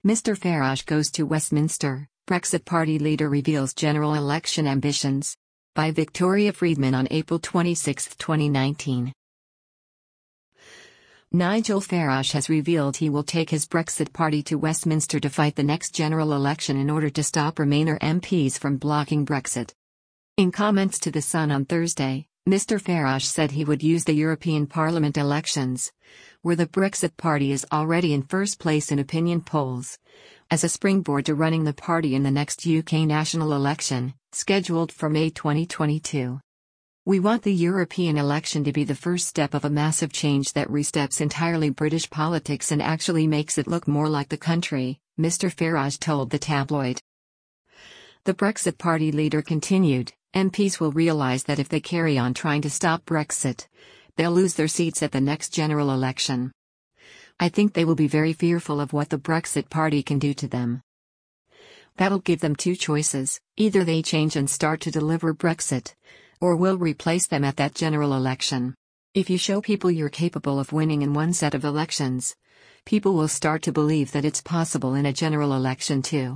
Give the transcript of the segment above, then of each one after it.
Mr. Farage goes to Westminster, Brexit Party leader reveals general election ambitions. By Victoria Friedman on April 26, 2019. Nigel Farage has revealed he will take his Brexit Party to Westminster to fight the next general election in order to stop Remainer MPs from blocking Brexit. In comments to The Sun on Thursday, Mr. Farage said he would use the European Parliament elections, where the Brexit Party is already in first place in opinion polls, as a springboard to running the party in the next UK national election, scheduled for May 2022. "We want the European election to be the first step of a massive change that resteps entirely British politics and actually makes it look more like the country," Mr. Farage told the tabloid. The Brexit Party leader continued, "MPs will realise that if they carry on trying to stop Brexit, they'll lose their seats at the next general election. I think they will be very fearful of what the Brexit Party can do to them. That'll give them two choices: either they change and start to deliver Brexit, or we'll replace them at that general election. If you show people you're capable of winning in one set of elections, people will start to believe that it's possible in a general election too."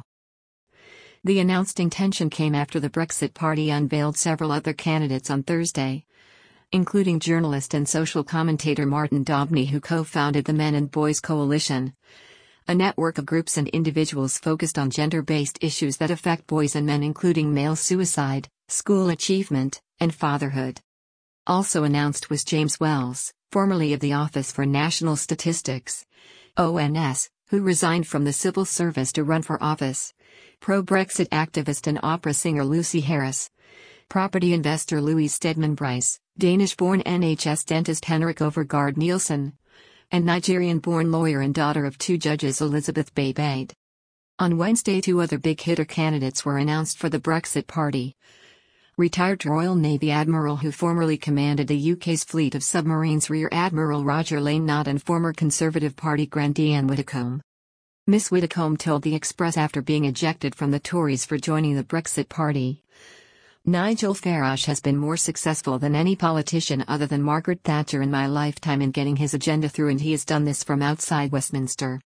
The announced intention came after the Brexit Party unveiled several other candidates on Thursday, including journalist and social commentator Martin Dobney, who co-founded the Men and Boys Coalition, a network of groups and individuals focused on gender-based issues that affect boys and men, including male suicide, school achievement, and fatherhood. Also announced was James Wells, formerly of the Office for National Statistics, ONS, who resigned from the civil service to run for office, pro-Brexit activist and opera singer Lucy Harris, property investor Louise Stedman Bryce, Danish-born NHS dentist Henrik Overgaard Nielsen, and Nigerian-born lawyer and daughter of two judges Elizabeth Bade. On Wednesday, two other big-hitter candidates were announced for the Brexit Party. Retired Royal Navy Admiral who formerly commanded the UK's fleet of submarines, Rear Admiral Roger Lane Nott, and former Conservative Party grandee Anne Widdecombe. Miss Widdecombe told The Express after being ejected from the Tories for joining the Brexit Party, "Nigel Farage has been more successful than any politician other than Margaret Thatcher in my lifetime in getting his agenda through, and he has done this from outside Westminster."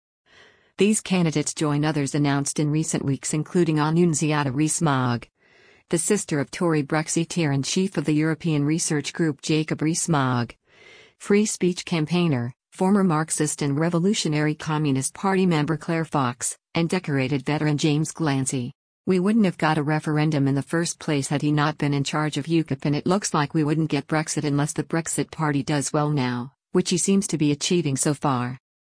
These candidates join others announced in recent weeks, including Annunziata Rees-Mogg, the sister of Tory Brexiteer and chief of the European research group Jacob Rees-Mogg, free speech campaigner, former Marxist and Revolutionary Communist Party member Claire Fox, and decorated veteran James Glancy. "We wouldn't have got a referendum in the first place had he not been in charge of UKIP, and it looks like we wouldn't get Brexit unless the Brexit Party does well now, which he seems to be achieving so far."